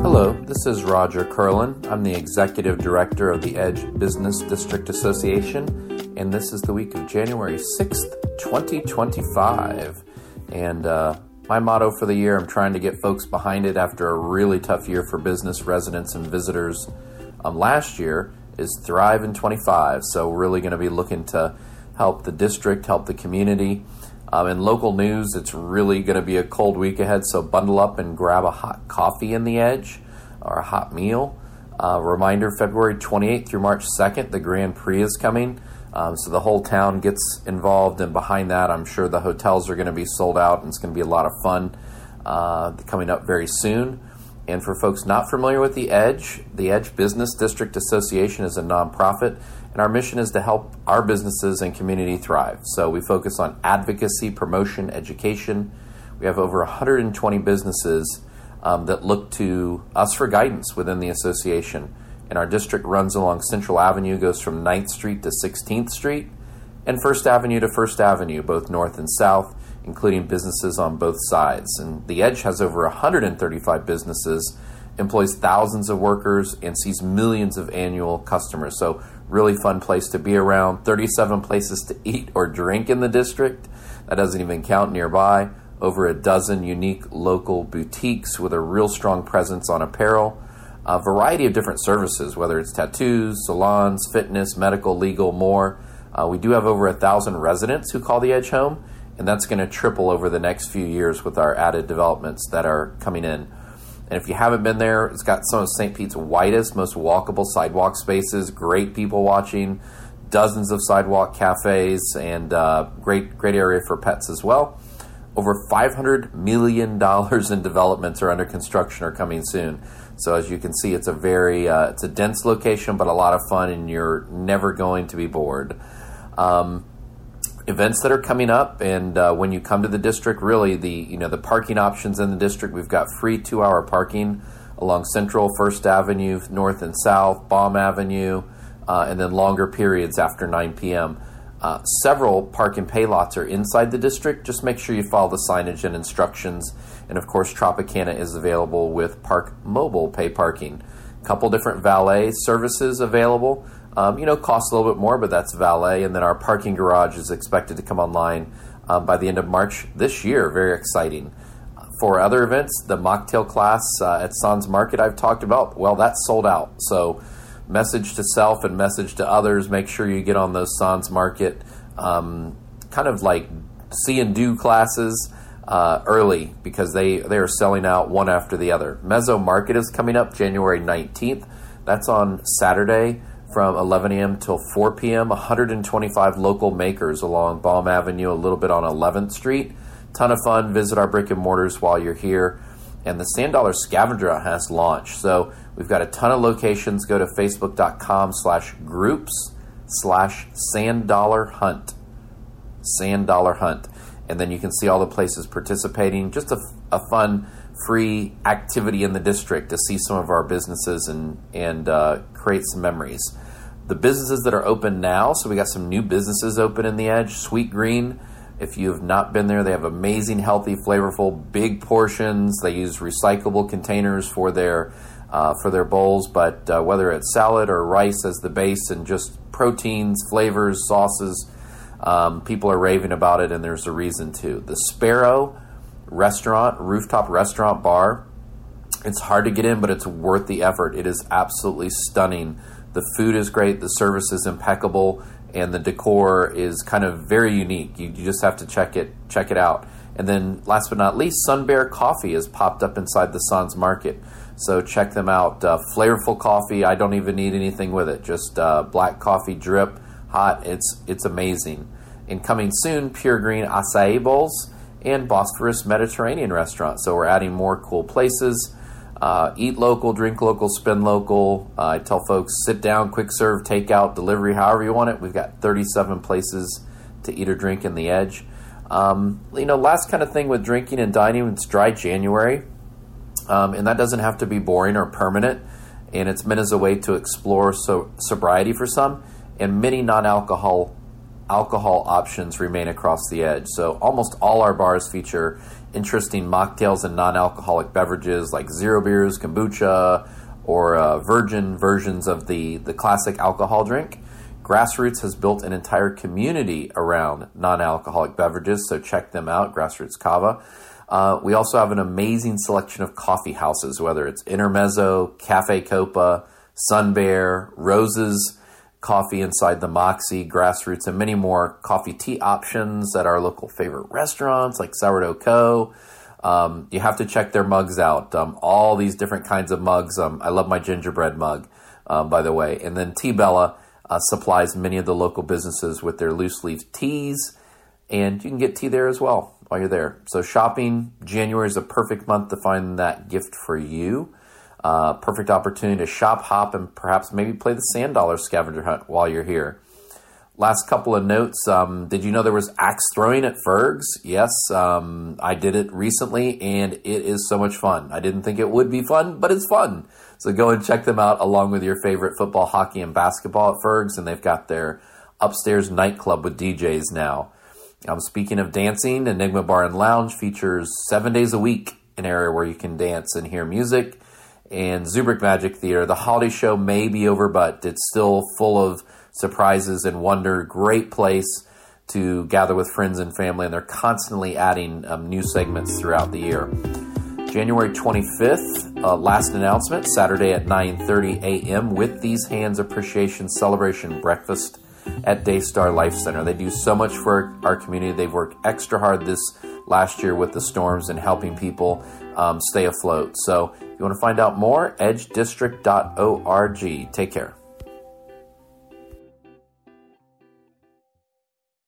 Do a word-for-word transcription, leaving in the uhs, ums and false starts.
Hello, this is Roger Curlin. I'm the Executive Director of the Edge Business District Association, and this is the week of January sixth, twenty twenty-five. And uh, my motto for the year, I'm trying to get folks behind it after a really tough year for business residents and visitors um, last year, is Thrive in twenty-five. So we're really going to be looking to help the district, help the community. Um, in local news, it's really going to be a cold week ahead, so bundle up and grab a hot coffee in the Edge or a hot meal. Uh, reminder, February twenty-eighth through March second, the Grand Prix is coming, um, so the whole town gets involved, and behind that, I'm sure the hotels are going to be sold out, and it's going to be a lot of fun uh, coming up very soon. And for folks not familiar with the Edge, the Edge Business District Association is a nonprofit, and our mission is to help our businesses and community thrive. So we focus on advocacy, promotion, education. We have over one hundred twenty businesses um, that look to us for guidance within the association. And our district runs along Central Avenue, goes from ninth Street to sixteenth Street, and First Avenue to First Avenue, both north and south, including businesses on both sides. And the Edge has over one hundred thirty-five businesses, employs thousands of workers, and sees millions of annual customers. So really fun place to be around. thirty-seven places to eat or drink in the district. That doesn't even count nearby. Over a dozen unique local boutiques with a real strong presence on apparel. A variety of different services, whether it's tattoos, salons, fitness, medical, legal, more. Uh, we do have over a thousand residents who call the Edge home, and that's going to triple over the next few years with our added developments that are coming in. And if you haven't been there, it's got some of Saint Pete's widest, most walkable sidewalk spaces, great people watching, dozens of sidewalk cafes, and uh, great great area for pets as well. Over five hundred million dollars in developments are under construction or coming soon. So as you can see, it's a very, uh, it's a dense location, but a lot of fun, and you're never going to be bored. Um, Events that are coming up, and uh, when you come to the district, really the you know the parking options in the district, we've got free two-hour parking along Central, First Avenue, North and South, Baum Avenue, uh, and then longer periods after nine p.m. Uh, several park and pay lots are inside the district. Just make sure you follow the signage and instructions. And of course, Tropicana is available with Park Mobile pay parking. A couple different valet services available. Um, you know, costs a little bit more, but that's valet. And then our parking garage is expected to come online um, by the end of March this year. Very exciting. For other events, the mocktail class uh, at Sans Market I've talked about, well, that's sold out. So message to self and message to others. Make sure you get on those Sans Market um, kind of like see and do classes uh, early, because they, they are selling out one after the other. Mezzo Market is coming up January nineteenth. That's on Saturday from eleven a.m. till four p.m. one hundred twenty-five local makers along Baum Avenue, a little bit on eleventh Street. Ton of fun. Visit our brick and mortars while you're here. And the Sand Dollar Scavenger Hunt has launched. So we've got a ton of locations. Go to facebook.com slash groups slash Sand Dollar Hunt. Sand Dollar Hunt. And then you can see all the places participating. Just a, a fun, free activity in the district to see some of our businesses and, and uh, create some memories. The businesses that are open now, so we got some new businesses open in the Edge. Sweet Green, if you have not been there, they have amazing, healthy, flavorful, big portions. They use recyclable containers for their uh, for their bowls, but uh, whether it's salad or rice as the base and just proteins, flavors, sauces, um, people are raving about it, and there's a reason to. The Sparrow Restaurant, rooftop restaurant bar. It's hard to get in, but it's worth the effort. It is absolutely stunning. The food is great, the service is impeccable, and the decor is kind of very unique. You, you just have to check it check it out. And then last but not least, Sun Bear Coffee has popped up inside the Sans Market. So check them out. Uh, flavorful coffee. I don't even need anything with it. Just uh, black coffee drip, hot. It's it's amazing. And coming soon, Pure Green Acai Bowls and Bosphorus Mediterranean Restaurant. So we're adding more cool places. Uh, eat local, drink local, spend local. Uh, I tell folks, sit down, quick serve, takeout, delivery, however you want it. We've got thirty-seven places to eat or drink in the Edge. Um, you know, last kind of thing with drinking and dining, it's dry January. Um, and that doesn't have to be boring or permanent. And it's meant as a way to explore so, sobriety for some, and many non-alcohol alcohol options remain across the Edge. So almost all our bars feature interesting mocktails and non-alcoholic beverages like zero beers, kombucha, or uh, virgin versions of the, the classic alcohol drink. Grassroots has built an entire community around non-alcoholic beverages, so check them out, Grassroots Cava. Uh, we also have an amazing selection of coffee houses, whether it's Intermezzo, Cafe Copa, Sun Bear, Roses Coffee inside the Moxie, Grassroots, and many more coffee tea options at our local favorite restaurants like Sourdough Co. Um, you have to check their mugs out. Um, all these different kinds of mugs. Um, I love my gingerbread mug, um, by the way. And then Tea Bella uh, supplies many of the local businesses with their loose leaf teas, and you can get tea there as well while you're there. So shopping, January is a perfect month to find that gift for you. Uh, perfect opportunity to shop, hop, and perhaps maybe play the sand dollar scavenger hunt while you're here. Last couple of notes. Um, did you know there was axe throwing at Ferg's? Yes, um, I did it recently, and it is so much fun. I didn't think it would be fun, but it's fun. So go and check them out along with your favorite football, hockey, and basketball at Ferg's, and they've got their upstairs nightclub with D Js now. Um, speaking of dancing, Enigma Bar and Lounge features seven days a week an area where you can dance and hear music. And Zubrick Magic Theater, the holiday show may be over, but it's still full of surprises and wonder. Great place to gather with friends and family, and they're constantly adding um, new segments throughout the year. January twenty-fifth, uh, last announcement, Saturday at nine thirty a.m. with These Hands Appreciation Celebration Breakfast at Daystar Life Center. They do so much for our community. They've worked extra hard this last year with the storms and helping people um, stay afloat. So if you want to find out more, edge district dot org. Take care.